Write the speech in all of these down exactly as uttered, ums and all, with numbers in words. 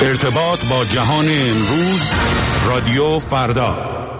ارتباط با جهان امروز، رادیو فردا.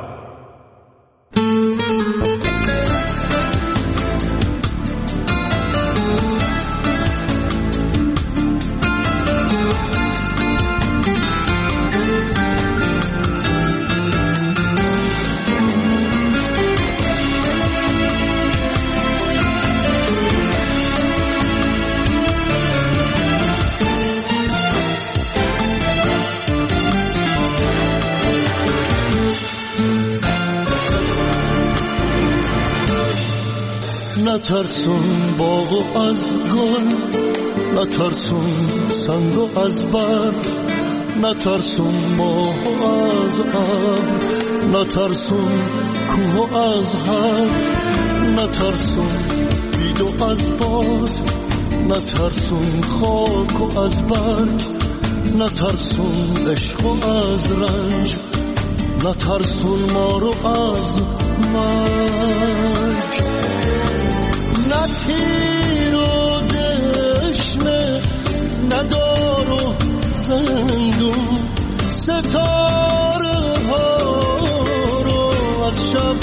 نترسون باغ از گل، نترسون سنگ از برف، نترسون ماه از ابر، نترسون کوه از حرف، نترسون بید از باد، نترسون خاک از برگ، نترسون عشق از رنج، نترسون ما رو از مرگ. نه تیر و دشنه، نه دار و زندون، ستاره ها رو از شب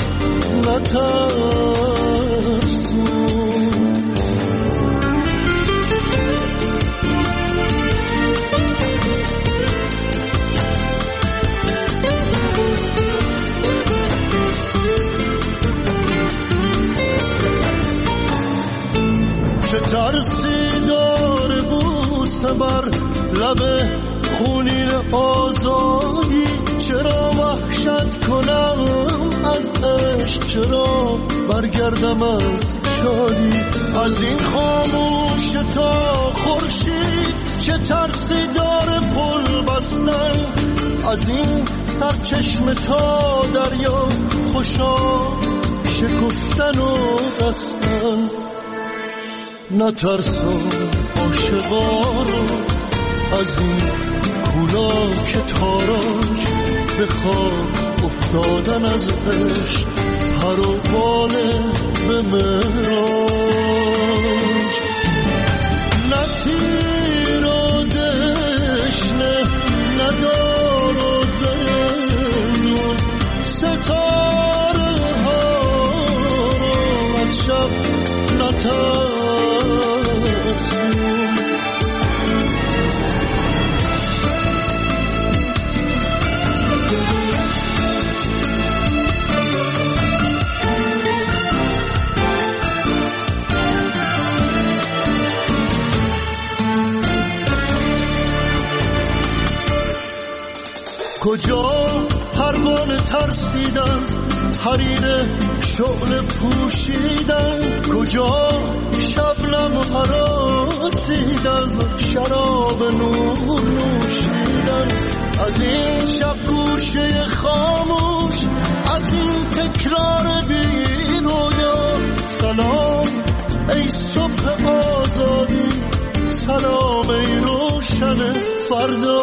نترسون. چه ترسی داره بوسه بر لب خونین آزادی، چرا وحشت کنم از عشق، چرا برگردم از شادی، از این خاموش تا خورشید چه ترسی داره پل بستن، از این سرچشمه تا دریا خوشا شکفتن و بستن. نترسون عاشقا رو از این کولا که تاراج، به خاک افتادن از عشق پر و باله به معراج. نه تیر و دشنه، نه دار و زندون، ستاره ها رو از شب نترسون. کجا پروانه ترسید از حریر شعله پوشیدن، کجا شبنم هراسید از شراب نور نوشیدن، از این شب گوشه خاموش، از این تکرار بی رویا. سلام ای صبح آزادی، سلام ای روشن فردا.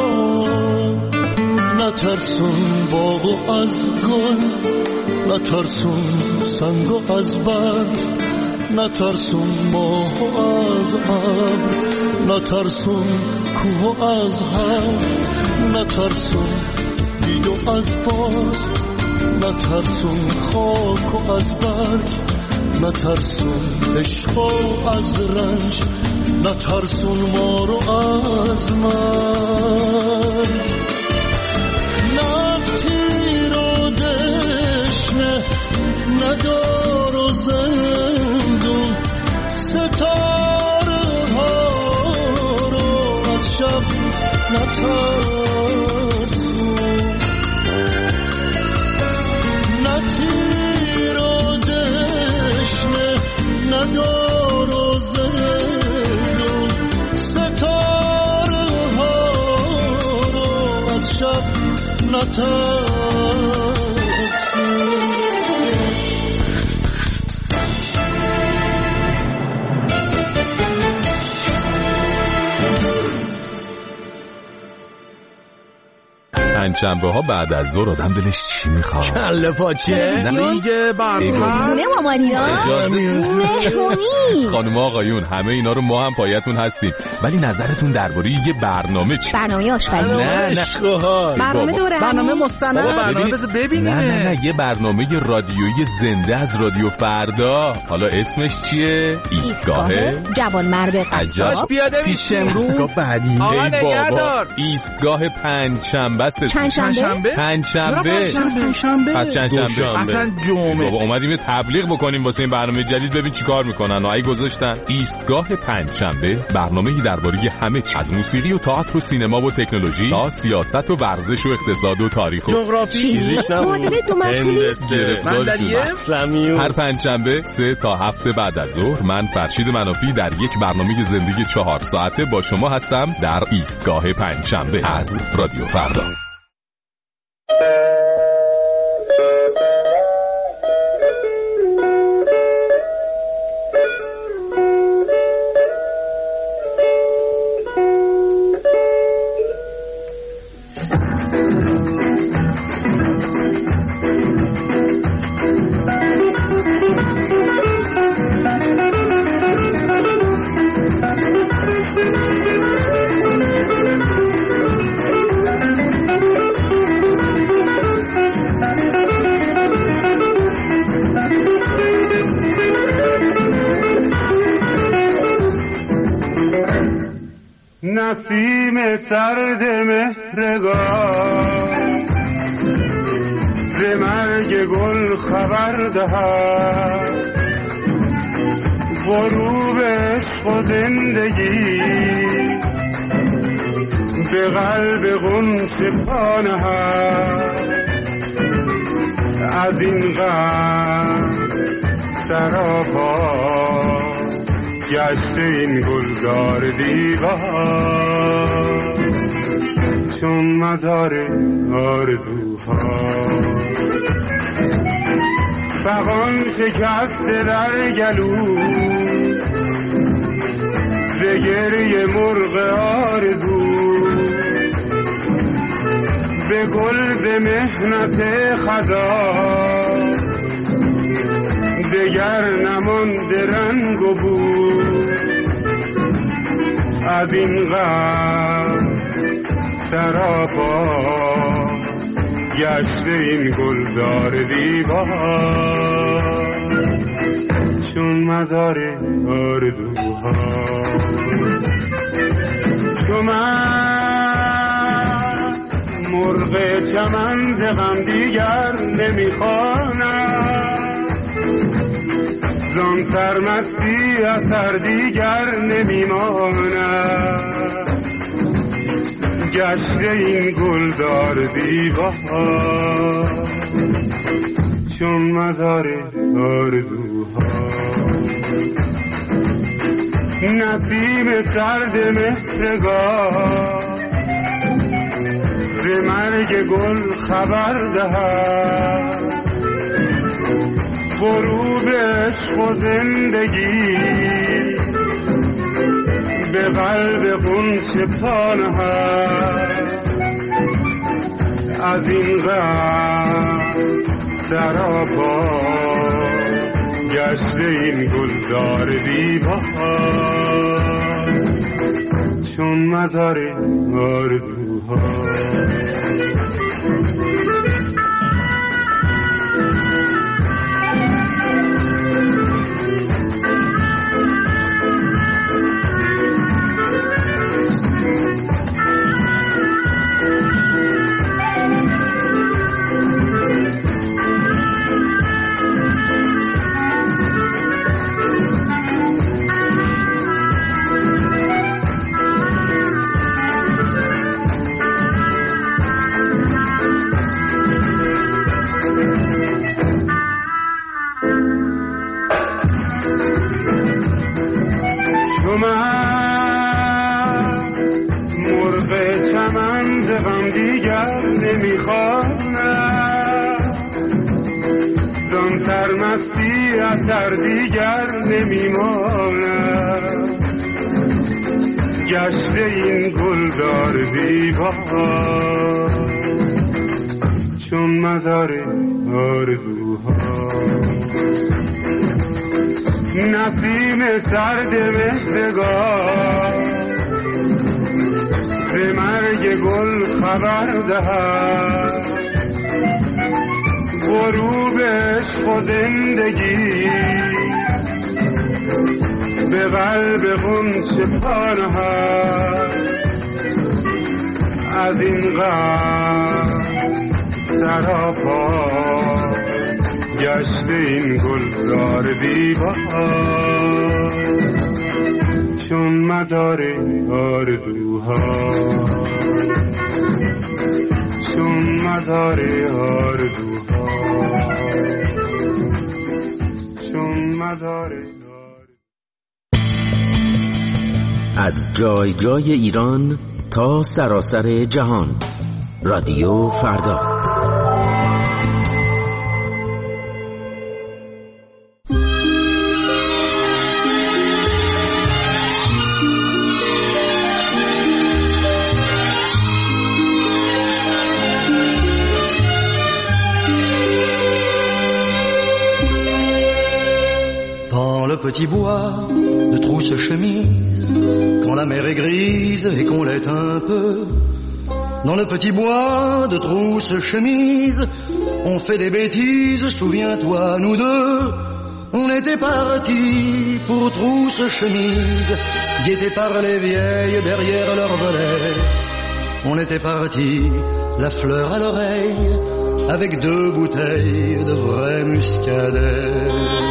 نترسون باغ از گل، نترسون سنگ از برف، نترسون ماه از ابر، نترسون کوه از حرف، نترسون بید از باد، نترسون خاک از برگ، نترسون عشق از رنج، نترسون ما رو از مرگ. نه تیر و دشنه، نه دار و زندون، ستاره ها رو از شب نترسون. نه تیر و دشنه، نه دار و زندون، ستاره ها رو از شب نترسون. پنجشنبه ها بعد از ظهر آدم دلش چی میخواد؟ کله پاچه میگه برنامه خونه مامانیا مهمونی. خانم آقایون همه اینا رو ما هم پایتون هستیم، ولی نظرتون درباره یه برنامه چی؟ برنامه آشپزی. نه نه برنامه دوره، برنامه مستند، برنامه بذار ببینیم. نه نه نه یه برنامه رادیویی زنده از رادیو فردا. حالا اسمش چیه؟ ایستگاه جوانمرد قصاب. پیاده میشیم رو بعدی. آقا نگهدار. ایستگاه پنجشنبه است. پنجشنبه؟ پنجشنبه. پنجشنبه. پس چندشنبه. اصلا جمعه. بابا اومدیم تبلیغ بکنیم واسه این برنامه جدید، ببین چیکار میکنن و ای گذاشتن. ایستگاه پنجشنبه برنامه‌ای درباره همه چیز، از موسیقی و تئاتر و سینما و تکنولوژی تا سیاست و ورزش و اقتصاد و تاریخ و جغرافی، معادله دو مسئله. اسلامی. هر پنجشنبه سه تا هفت بعد از ظهر من فرشید منافی در یک برنامه زندگی چهار ساعته با شما هستم در ایستگاه پنجشنبه از رادیو فردا. نسیم سرد مهرگاه ز مرگ گل خبر دهد، غروب عشق و زندگی به قلب غنچه پا نهد. از این غم سراپا گشته این گلزار دیوار، چون مزار آرزوها. فغان شکسته در گلو ز گریه مرغ آرزو، به گل ز محنت خزان دگر نمانده رنگ و بو. از این غم سراپا گشته این گلزار دیوار، چون مزار آرزوها. چون من مرغ چمن ز غم دیگر نمیخوانم، زان سرمستی اثر دیگر نمیماند. گشته این گلزار دیوار، چون مزار آرزوها. نسیم سرد مهرگاه ز مرگ گل خبر دهد، غروب عشق و زندگی به قلب غنچه پا نهد. از این غم سراپا گشته این گلزار دیوار، چون مزار آرزوها. در دیگر نمیماند. گشته این گلزار دیوار، چون مدار آرزوها. نسیم سرد مهرگاه به مرگ گل خبر دهد، غروب عشق و زندگی به قلب غنچه پا نهد. از این غم سراپا گشت این گلزار بی‌بهار، چون مدار آرزوها، چون مدار آرزوها، چون مدار. از جای جای ایران تا سراسر جهان، رادیو فردا. Dans le petit bois de trousse-chemise, quand la mer est grise et qu'on l'est un peu, dans le petit bois de trousse-chemise, on fait des bêtises, souviens-toi, nous deux, on était partis pour trousse-chemise, guettés par les vieilles derrière leur volet. On était partis, la fleur à l'oreille, avec deux bouteilles de vrai muscadet.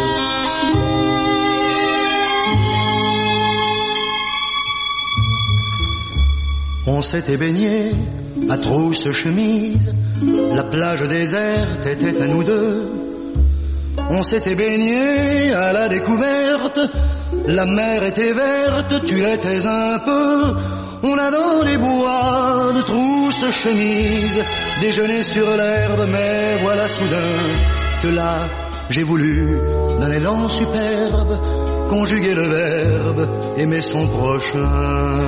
On s'était baigné à trousse-chemise, la plage déserte était à nous deux. On s'était baigné à la découverte, la mer était verte, tu l'étais un peu. On a dans les bois de trousse-chemise déjeuné sur l'herbe, mais voilà soudain que là j'ai voulu d'un élan superbe conjuguer le verbe aimer son prochain.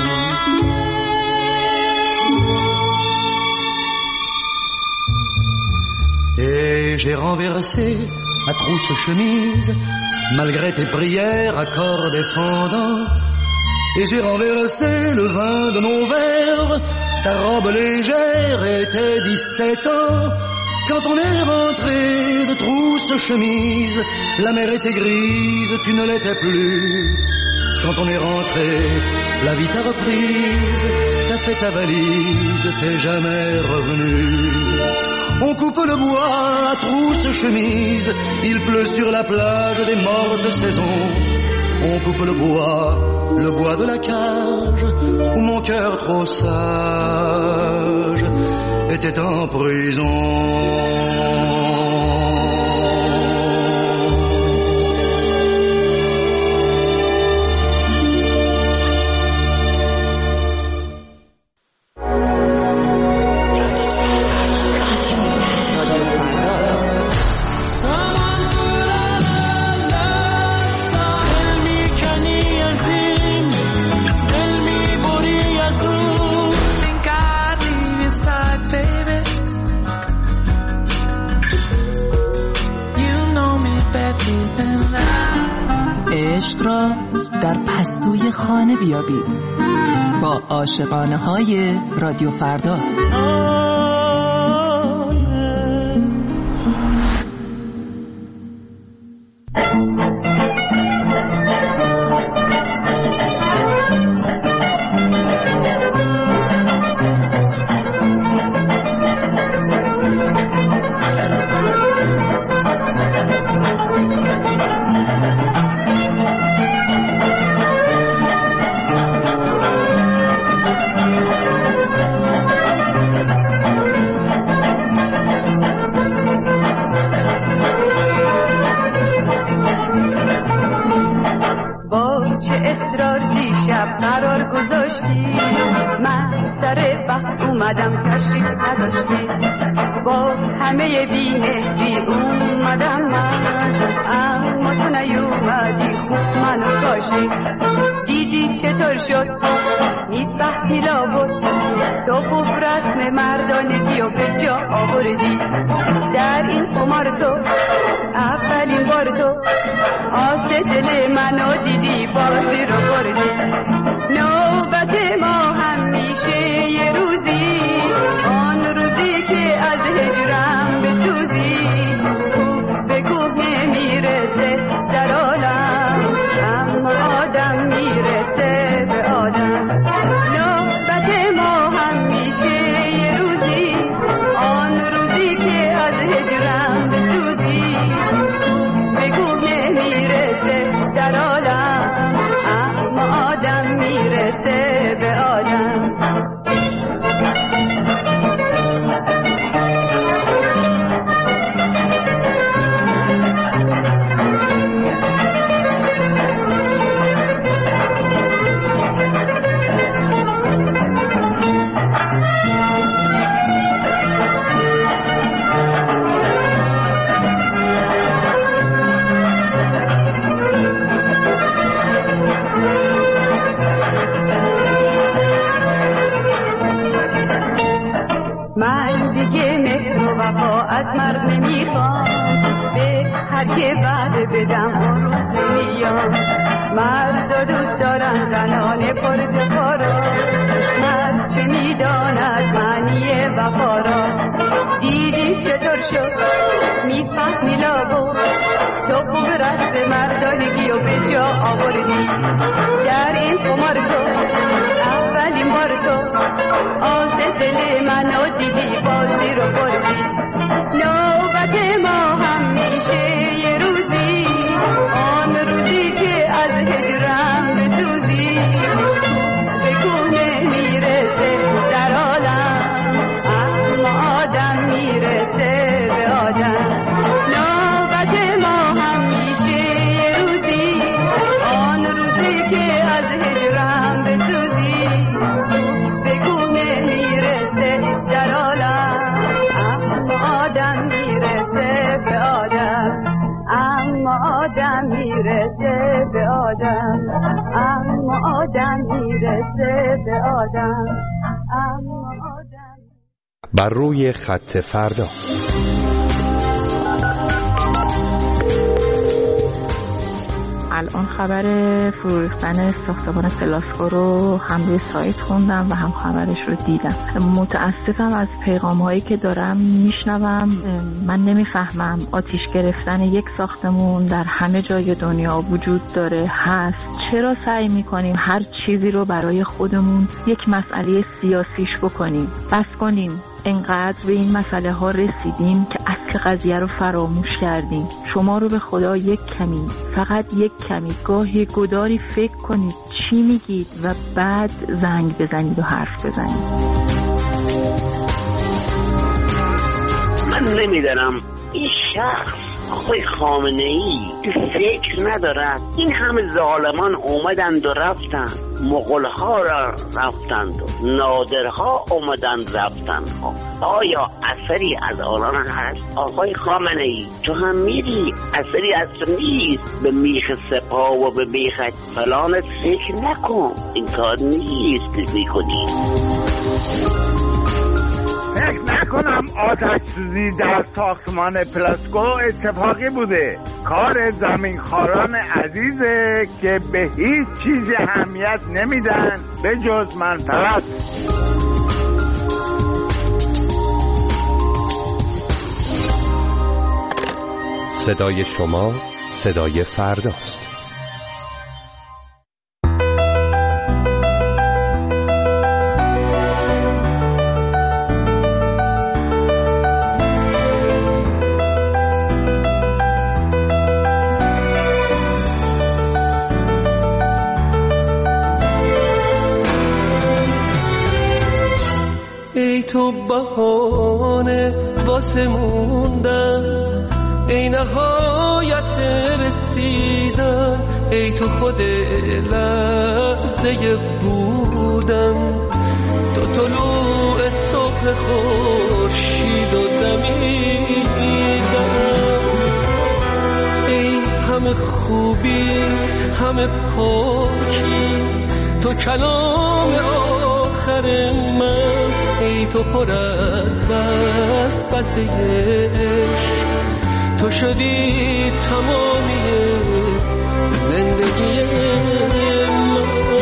Et j'ai renversé à trousse-chemise, malgré tes prières, accords défendants. Et j'ai renversé le vin de mon verre, ta robe légère était dix-sept ans. Quand on est rentré de trousse-chemise, la mer était grise, tu ne l'étais plus. Quand on est rentré, la vie t'a reprise, t'as fait ta valise, t'es jamais revenu. On coupe le bois à trousse-chemise, il pleut sur la plage des morts de saison. On coupe le bois, le bois de la cage, où mon cœur trop sage était en prison. عشق را در پستوی خانه بیابید با عاشقانه های رادیو فردا. دیدی چطور شد نیست وقتی لابد تو خوب رسم مردانگی و به جا آوردی. در این قمار تو اولین بار تو آس دل منو دیدی، بازی رو بردی. نوبت ما همیشه یه روزی، آن روزی که از هجرم بسوزی. به کوه میرسه در عالم، اما آدم میرسه به آدم. نوبت ما همیشه یه روزی، آن روزی که از هجرم بسوزی. به کوه میرسه در عالم، اما آدم میرسه به آدم. من دیگه مهر و وفا از مرد نمیخوام، به هر که وعده بدم اون روز نمیام. مرد دوست دارن زنان پرجفا را، مرد چه میداند معنی وفا را. دیدی چطور شد میفهمی لابو، تو خوب رسم مردانگی و به جا آوردی. در این قمار تو اولین بار تو آز دل منو دیدی، بازی رو بردی. نوبت ما همیشه یه روزی، آن روزی که از هجرم بسوزی. به کوه میرسه در عالم، اما آدم میرسه به آدم. نوبت ما همیشه یه روزی، آن روزی که از هجرم بسوزی. به کوه میرسه در عالم، اما آدم میرسه به آدم. اما آدم میرسه به آدم، اما آدم میرسه به آدم، اما آدم. بر روی خط فردا. الان خبر فرو ریختن ساختمان پلاسکو رو هم روی سایت خوندم و هم خبرش رو دیدم. متاسفم از پیغام هایی که دارم میشنوم. من نمیفهمم آتیش گرفتن یک ساختمون در همه جای دنیا وجود داره، هست. چرا سعی میکنیم هر چیزی رو برای خودمون یک مسئله سیاسیش بکنیم؟ بس کنیم. انقدر به این مسئله ها رسیدیم که اصل قضیه رو فراموش کردیم. شما رو به خدا یک کمی، فقط یک کمی، گاهی گداری فکر کنید چی میگید و بعد زنگ بزنید و حرف بزنید. من نمیدانم این شخص آقای خامنه‌ای فکر ندارد این همه ظالمان اومدند و رفتند، مغول‌ها را رفتند و نادرها اومدند رفتند. آیا اثری از آنان هست؟ آقای خامنه‌ای تو هم میری، اثری از تو نیست. به میخ سپاه و به میخ فلانت فکر نکن، این کار نیست که میکنی. فکر نکنم آتش سوزی در ساختمان پلاسکو اتفاقی بوده. کار زمینخواران عزیزه که به هیچ چیزی اهمیت نمیدن به جز منفعت. صدای شما صدای فرداست. ای تو بهانه واسه موندن، ای نهایت رسیدن، ای تو خود لحظه بودن، تو طلوع صبح خورشید و دمیدن. ای همه خوبی همه پاکی، تو کلام آخر من، ای تو پر از بس بس عشق، تو شدی تمامی زندگی من.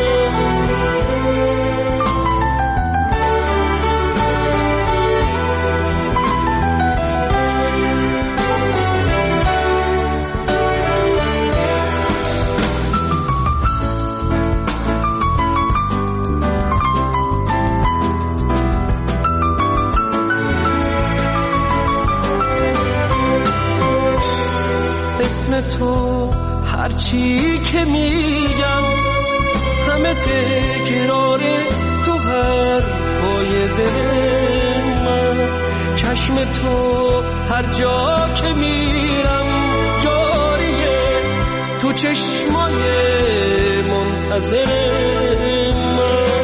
اسم تو هرچی که میگم همه تکراره تو حرفای دل من. چشم تو هر جا که میرم جاریه تو چشمای منتظر من.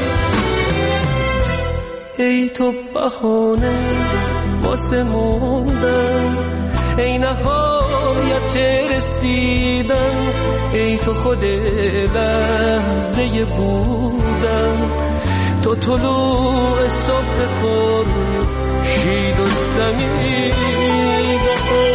ای تو بهانه واسه موندن، ای نهایت رسیدن، ای تو خود لحظه بودن، تو طلوع صبح خورشید و دمیدن.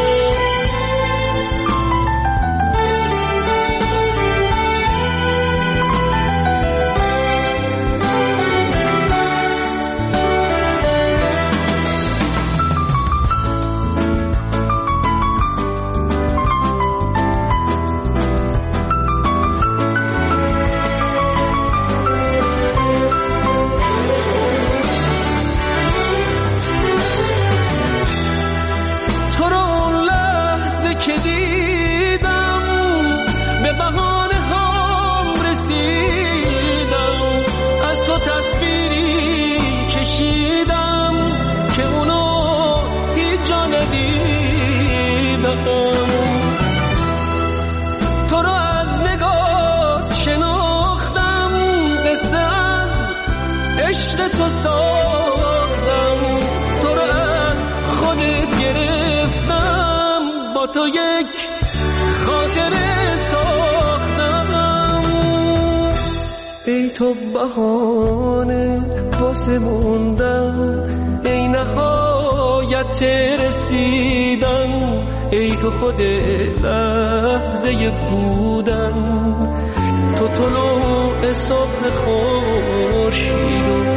تو رو از نگاه شناختم، قصه از عشق تو ساختم، تو رو از خودت گرفتم، با تو یک خاطره ساختم. ای تو بهانه واسه موندن، ای نهایت رسیدن، ای تو خود لحظه بودن، تو طلوع صبح خورشید و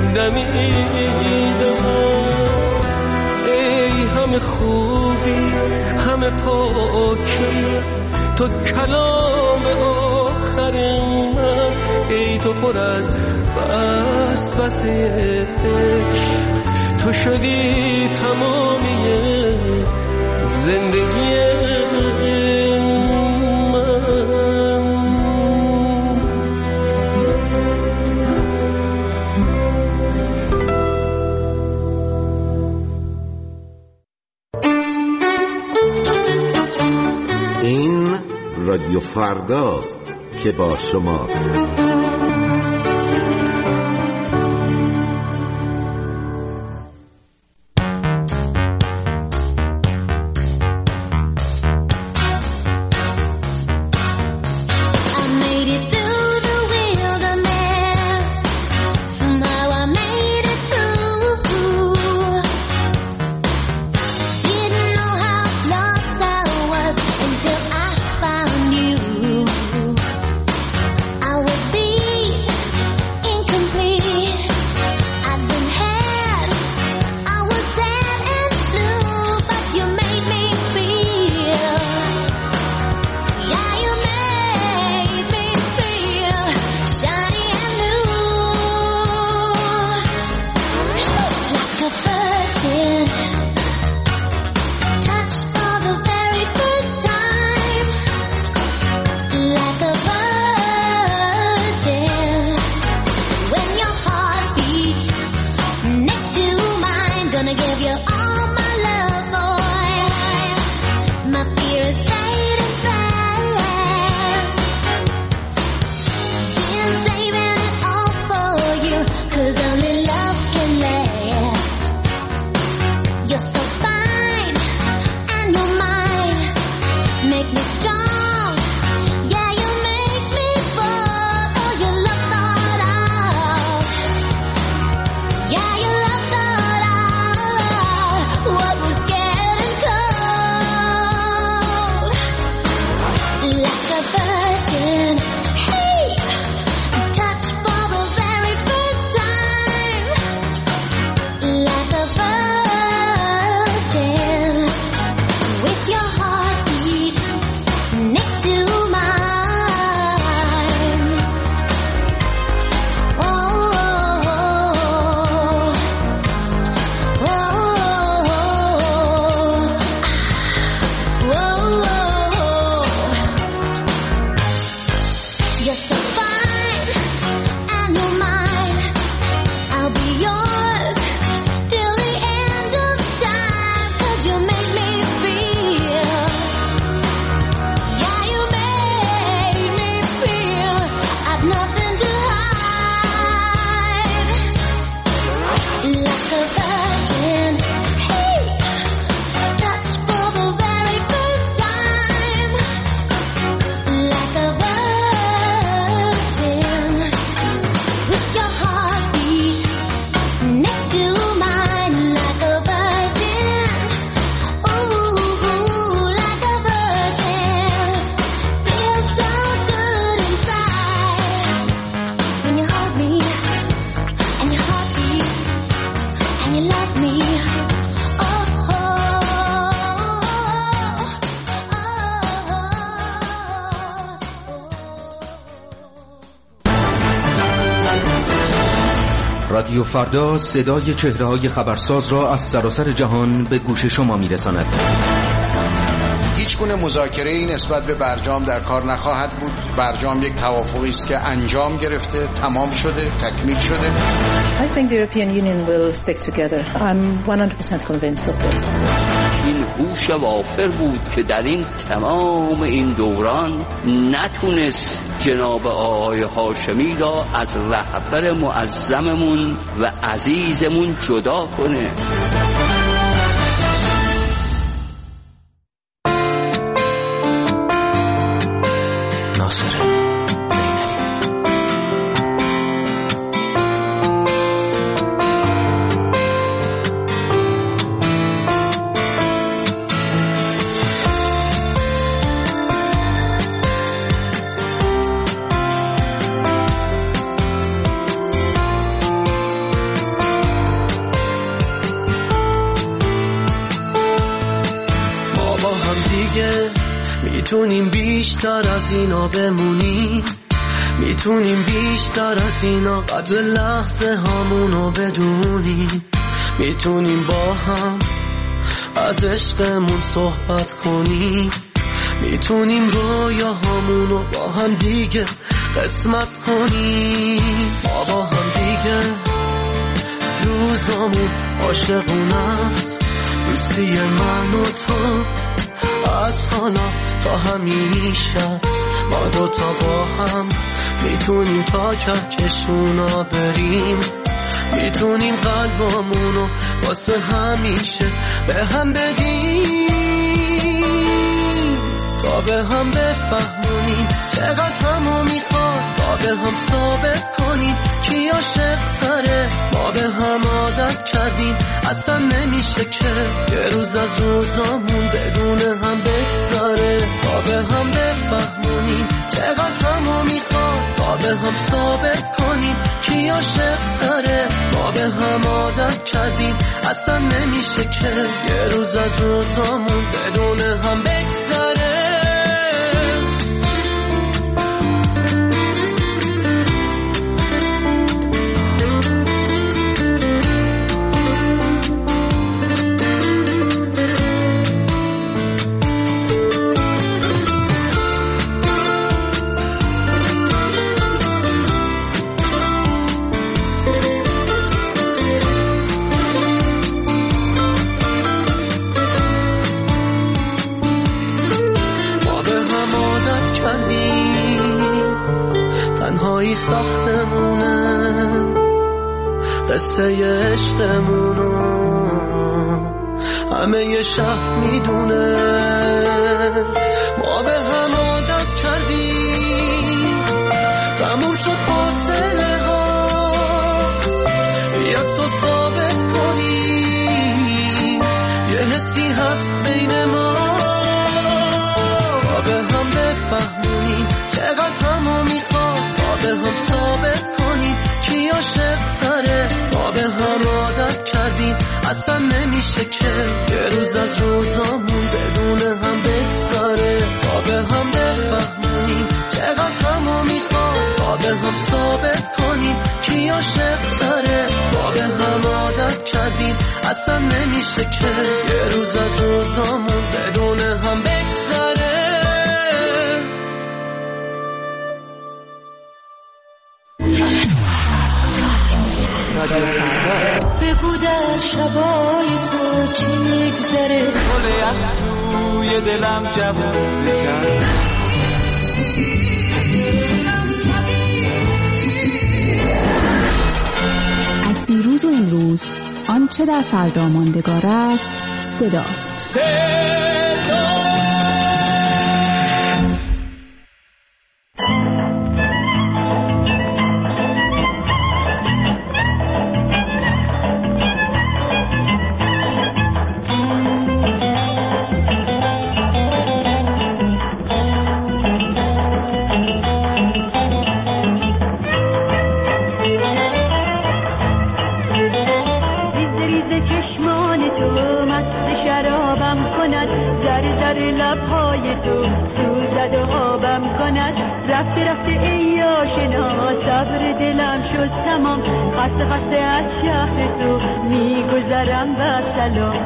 دمیدن. ای همه خوبی همه پاکی، تو کلام آخر من، ای تو پر از بس بس عشق، تو شدی تمامی زندگی من. این رادیو فرداست که با شماست. Yeah, you love رادیو فردا صدای چهره‌های خبرساز را از سراسر جهان به گوش شما می‌رساند. هیچ گونه مذاکره‌ای نسبت به برجام در کار نخواهد بود. برجام یک توافقی است که انجام گرفته، تمام شده، تکمیل شده. I think the European Union will stick together. I'm one hundred percent convinced of this. این هوش وافر بود که در این تمام این دوران نتونست جناب آقای هاشمی را از رهبر معظممون و عزیزمون جدا کنه. میتونیم بیشتر از اینا بمونیم، میتونیم بیشتر از اینا قدر لحظه هامونو بدونیم، میتونیم با هم از عشقمون صحبت کنیم، میتونیم رویاهامونو با هم دیگه قسمت کنیم. ما با هم دیگه روزامون عاشقونه است، دوستی من و تو از حالا تا همیشه. ما دوتا با هم میتونیم تا کهکشونا بریم، میتونیم قلبامونو واسه همیشه به هم بدیم، تا به هم بفهمونیم چقدر همو میخواد، تا به هم ثابت کنیم کی عاشق تره. ما به هم عادت کردیم اصلا نمیشه که یه روز از روزامون بدون هم بگذاره، تا به هم بفهمونیم چقدر همو میخواد، تا به هم ثابت کنیم کی عاشق تره. ما به هم عادت کردیم اصلا نمیشه که یه روز از روزامون بدون هم بگذاره. تنهایی ساختمونه قصه عشقمونو همه ی شهر میدونه. ما به هم عادت کردیم تموم شد فاصله ها، بیا تو ثابت کنیم یه حسی هست بین ما، به هم بفهمونیم چقدر همو میخواد، تا به هم ثابت کنیم کی عاشق تره. ما به هم عادت کردیم اصلا نمیشه که یه روز از روزامون بدون هم بگذاره، تا به هم بفهمونیم چقدر همو میخواد، تا به هم ثابت کنیم کی عاشق تره. ما به هم عادت کردیم اصلا نمیشه که یه روز از روزامون بدون هم بگذاره. بگو در شبای تو چی میگذره، گل یخ توی دلم جوون بکن. از دیروز و امروز آنچه در فردا ماندگار است صداست. شرابم کند، ذره ذره لبهای تو سوزد و آبم کند. رفته رفته ای آشنا صبر دلم شد تمام خسته خسته از شهر تو میگذرم با سلام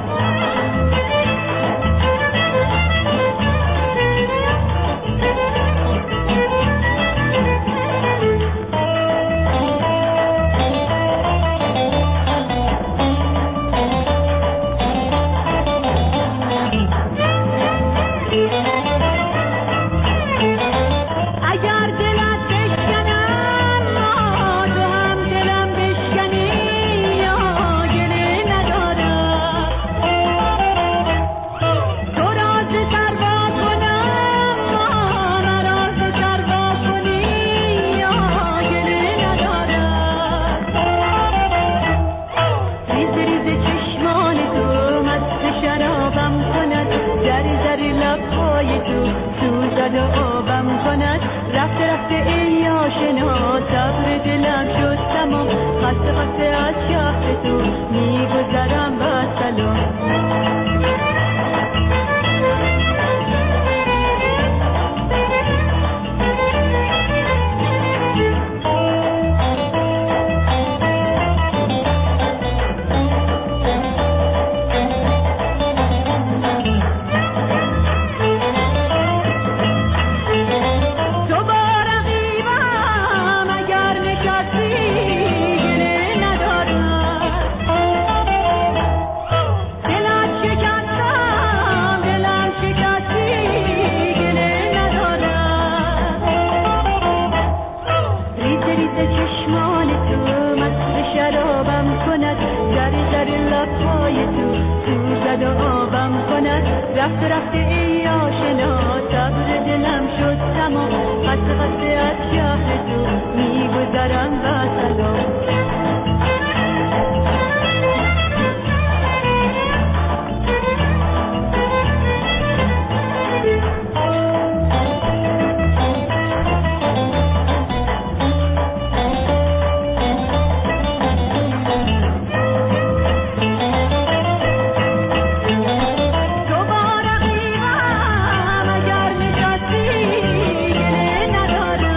ندارم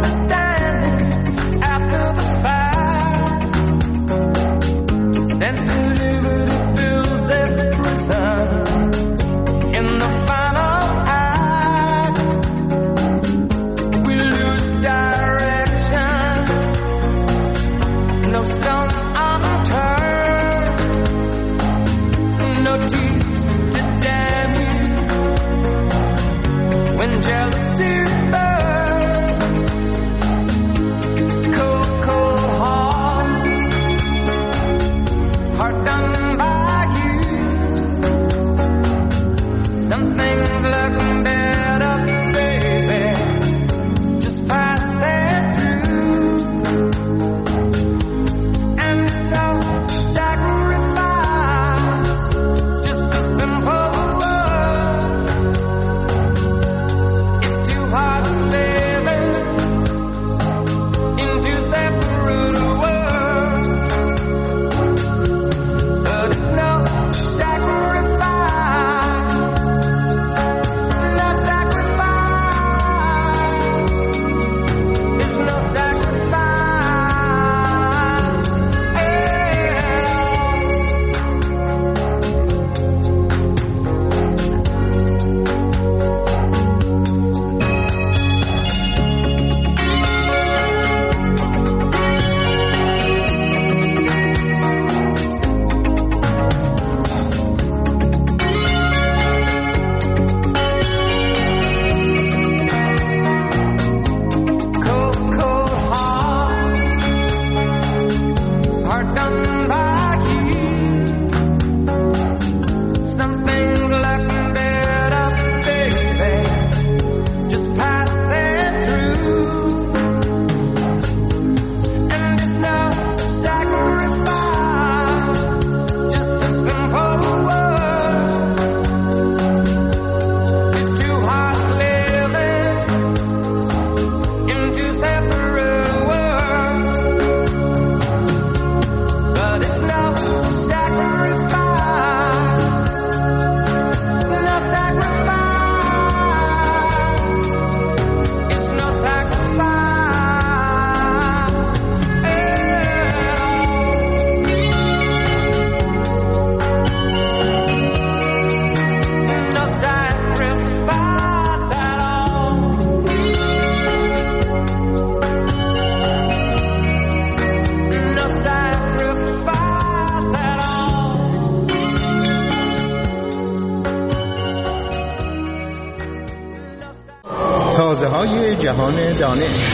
تازه‌های جهان دانش.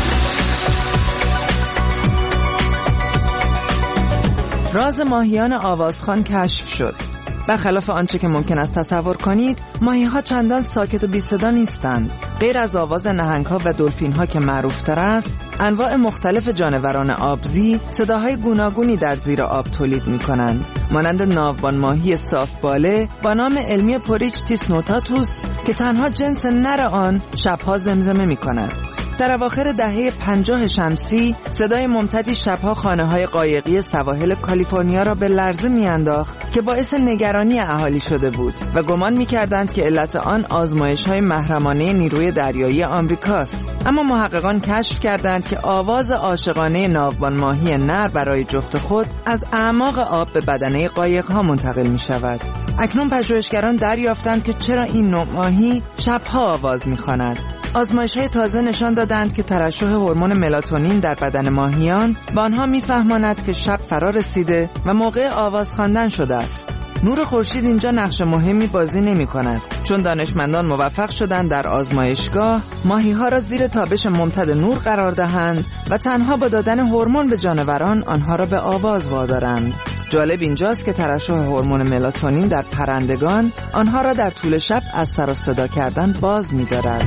راز ماهیان آوازخوان کشف شد. برخلاف آنچه که ممکن است تصور کنید، ماهی‌ها چندان ساکت و بی‌صدا نیستند. غیر از آواز نهنگ‌ها و دلفین‌ها که معروف‌تر است، انواع مختلف جانوران آبزی صداهای گوناگونی در زیر آب تولید می‌کنند، مانند ناوبان ماهی صاف‌باله با نام علمی پوریچتیس نوتاتوس که تنها جنس نر آن شب‌ها زمزمه می‌کند. در اواخر دهه پنجاه شمسی صدای ممتدی شبها خانه‌های قایقی سواحل کالیفرنیا را به لرزه می‌انداخت که باعث نگرانی اهالی شده بود و گمان می‌کردند که علت آن آزمایش‌های محرمانه نیروی دریایی آمریکاست. اما محققان کشف کردند که آواز عاشقانه ناوبان ماهی نر برای جفت خود از اعماق آب به بدنه قایق‌ها منتقل می‌شود. اکنون پژوهشگران دریافتند که چرا این نوع ماهی شبها آواز می‌خواند. آزمایش‌های تازه نشان دادند که ترشح هورمون ملاتونین در بدن ماهیان به آنها می‌فهماند که شب فرا رسیده و موقع آواز خواندن شده است. نور خورشید اینجا نقش مهمی بازی نمی‌کند، چون دانشمندان موفق شدند در آزمایشگاه ماهی‌ها را زیر تابش ممتد نور قرار دهند و تنها با دادن هورمون به جانوران آنها را به آواز وادارند. جالب اینجاست که ترشح هورمون ملاتونین در پرندگان آنها را در طول شب از سر و صدا کردن باز می‌دارد.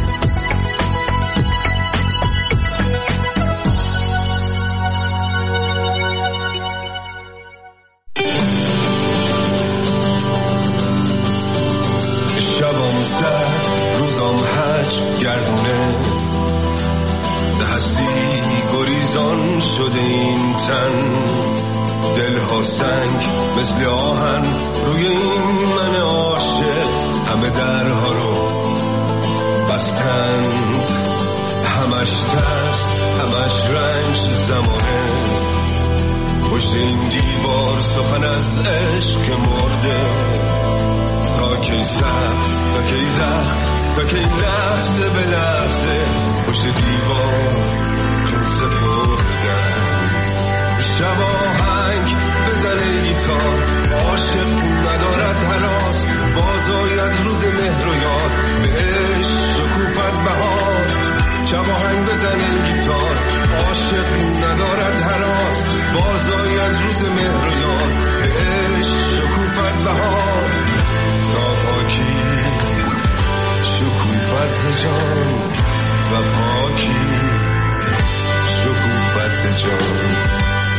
شبام سر روزام هج گردونه به هستی گریزان شده این تن، دلها سنگ مثل آهن روی این من عاشق، همه درها رو بستند، همش ترس پشت این دیوار سخن از عشق مرده. تا کی سر تا کی زخم تا کی لحظه به لحظه پشت دیوار جون سپردن. شب آهنگ بزنه گیتار عاشق ندارد هراس باز آید روز مهر و یاد بهش شکوفت بهار. شب آهنگ بزنه گیتار عاشق ندارد هراس باز آید روز مهر و یاد بهش شکوفت بهار. تا پاکی شکوفت جان و پاکی شکوفت جان.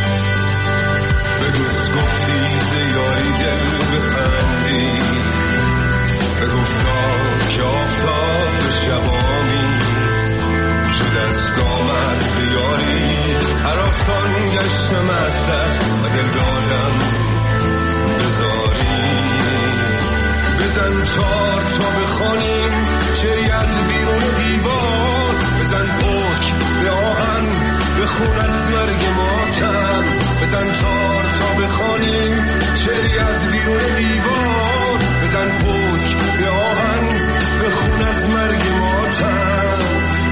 به دوست گفتی زیاری دل بخندی به گفتا که آفتاب به شبامی شد از دامت بیاری هر آستان گشتم ازت و دل دادم بذاری. بزن تار تا بخوانیم شعری از بیرون دیوار بزن پک به آهن بخون از مرگ ماتم. بزن تار تا بخوانیم شعری از بیرون دیوار بزن پک به آهن بخون از مرگ ماتم.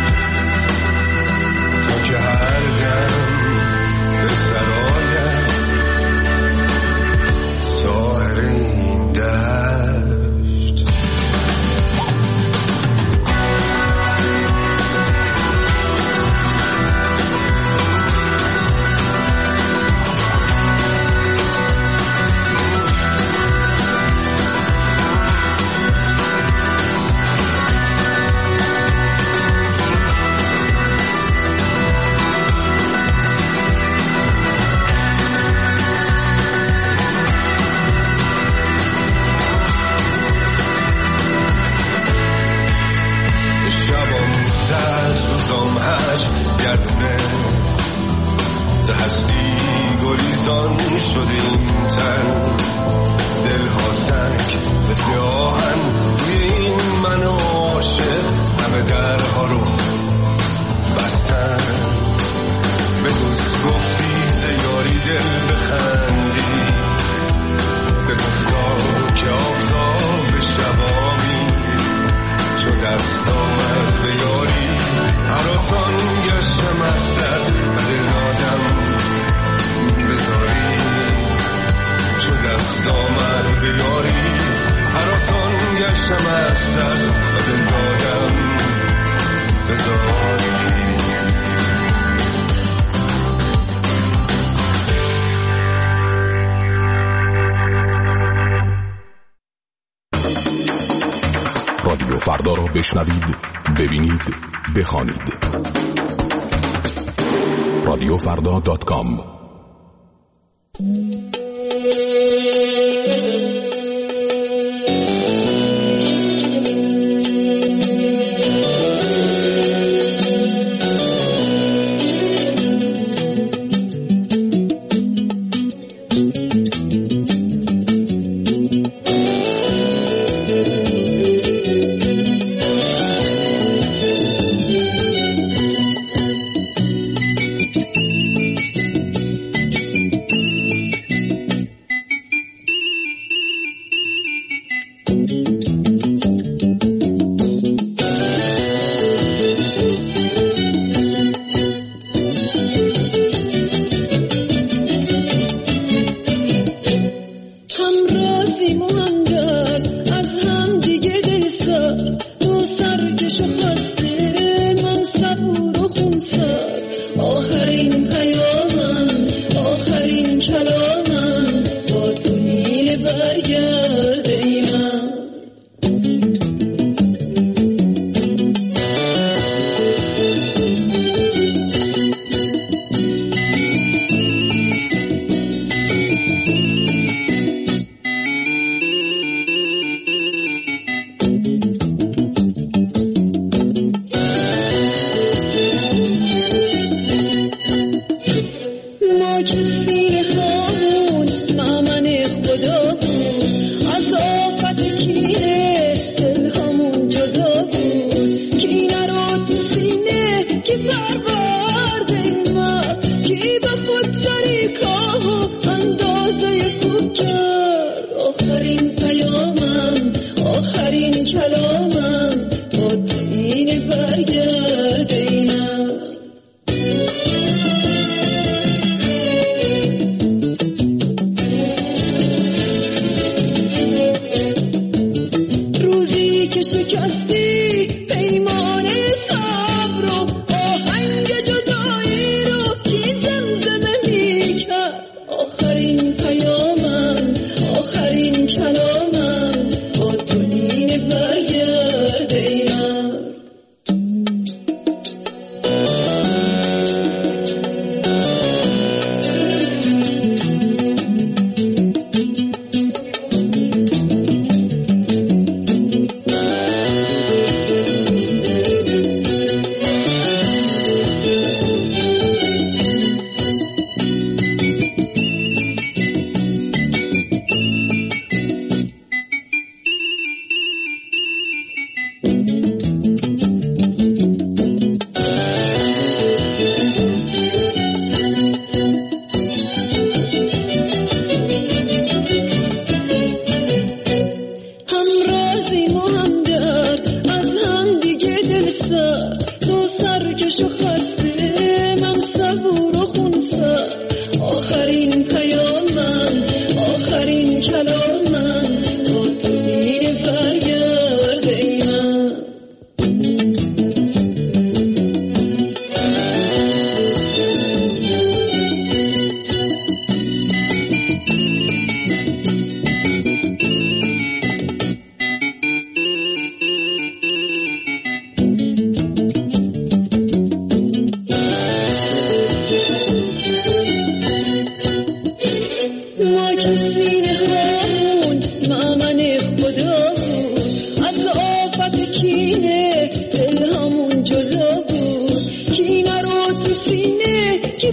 تا که هر دم به سرایت ساحر این دشت. رادیو فردا را بشنوید، ببینید، بخوانید. رادیو فردا دات کام.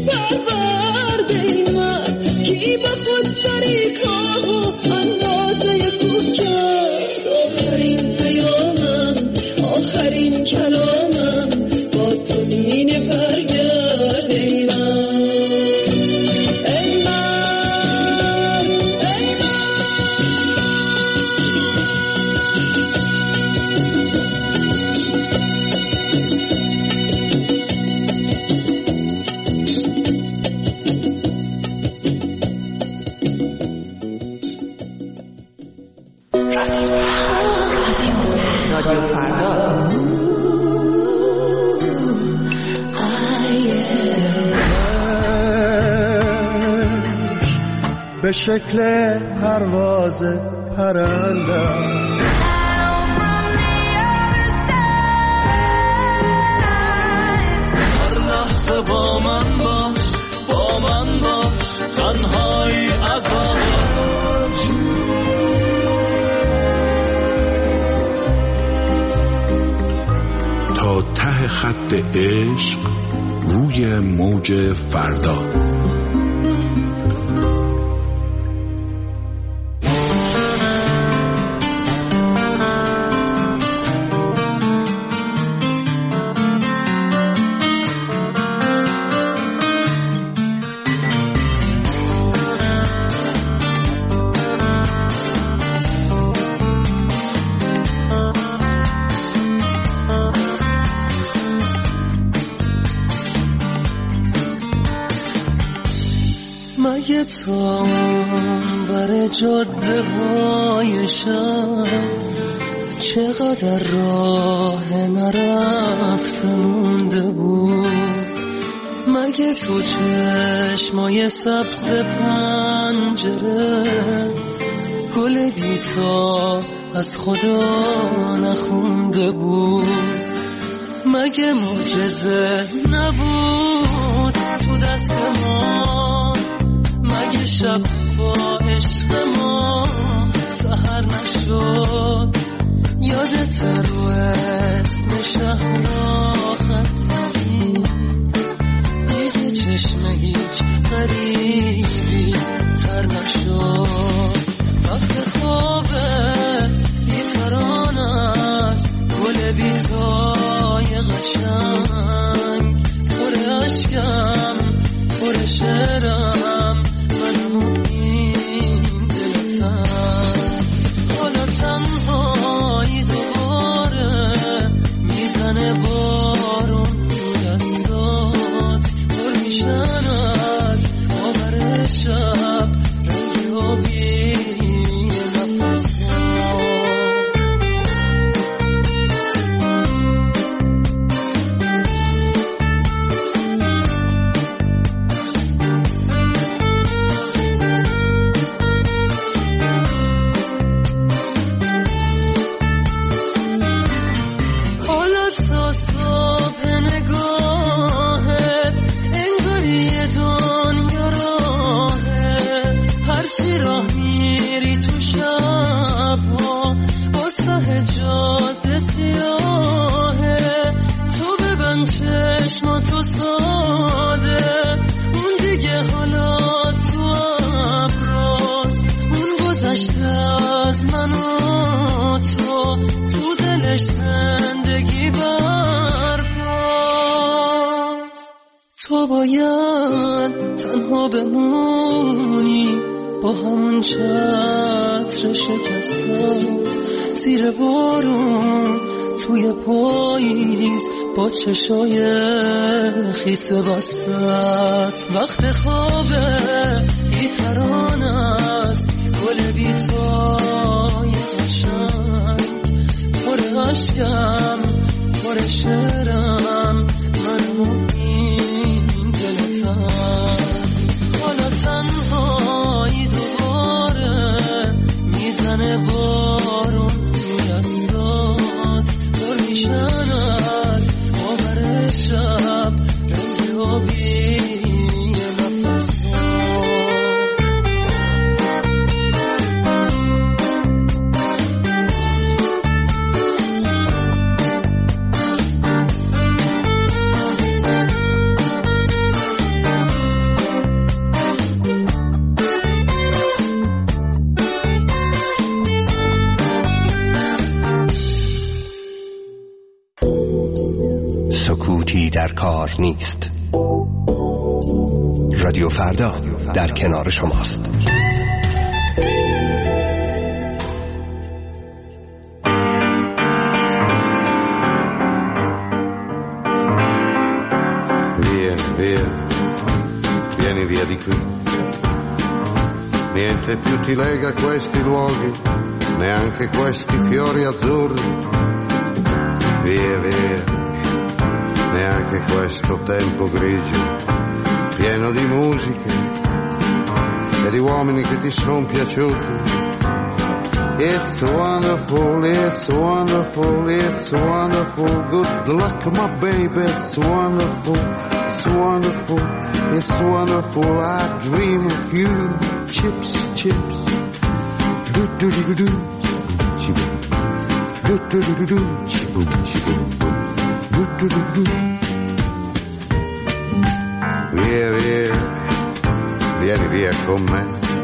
پرورده من کی به خود طریقه و اندازه کوک کرد آخرین پیامم آخرین کلامم با تو دین برگرده من ای من ای رادیو فردا به شکل پرواز پرندم هر لحظه با من باش با من باش تنهایی عذاب تا ته خط عشق روی موج فردا. مگه تا بر جاده های شب چقدر راه نرفته مونده بود مگه تو چشمای سبز پنجره گل بیتا از خدا نخونده بود مگه معجزه نبود تو دست ما مگه شب با عشق ما سحر نشد یادت رو اسم شهر خط زدی دیگه چشم هیچ غریبی تر نشد وقت خوابه بیتران است گل بیتای قشنگ پر عشقم پر شعرم تنهایی دوباره میزنه بارون دستات پر میشن از آور شب رنگی و بی تو باید تنها بمونی با همون چتر شکستت زیر بارون توی پاییز با چشای خیس بستت وقت خوابه بیتران است گل بیتای قشنگ پر عشقم پر شعرم من این دلتم حالا تنهایی دوباره میزنه بارون دستات پر میشن از آور شب رنگ آبی کار نیست. رادیو فردا در کنار شماست. Via, via, vieni via di qui. Niente più ti lega questi luoghi, neanche questi fiori azzurri. Via, via, neanche questo tempo grigio, pieno di musiche e di uomini che ti son piaciuti. It's wonderful, it's wonderful, it's wonderful. Good luck, my baby, it's wonderful, it's wonderful, it's wonderful. I dream of you. Chips, chips, do do do do do, chiboom, do do do do do, chiboom, chiboom, do do do do. Via, via, vieni via con me.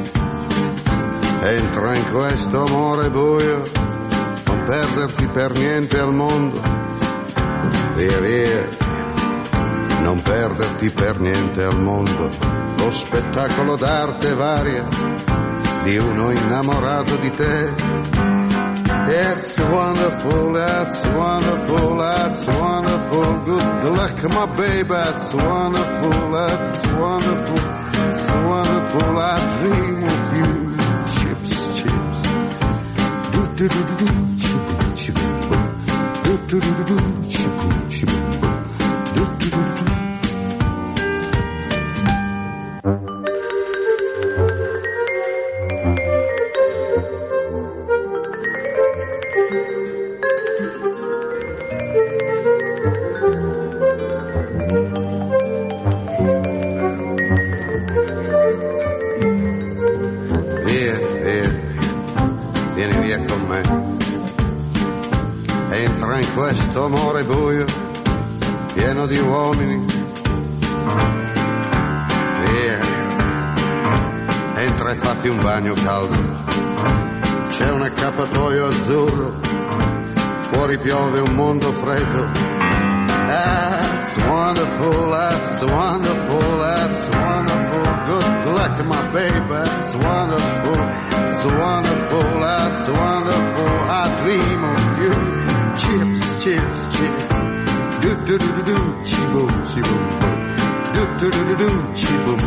Entra in questo amore buio, non perderti per niente al mondo. Via, via, non perderti per niente al mondo. Lo spettacolo d'arte varia di uno innamorato di te. It's wonderful, that's wonderful, that's wonderful. Good luck, my baby, that's wonderful, that's wonderful, it's wonderful. I dream of you. Chips, chips, do do do do do, chiboom, chiboom, do do do do do, chiboom, chiboom, do do do do do. Questo amore buio, pieno di uomini. Via, entra e fatti un bagno caldo. C'è un accappatoio azzurro, fuori piove un mondo freddo. That's wonderful, that's wonderful, that's wonderful. Good luck, my baby, that's wonderful, it's wonderful, that's wonderful. I dream of you. Chips, chips, chips. Do do do do do, chiboom, chiboom, do do do do do, chiboom,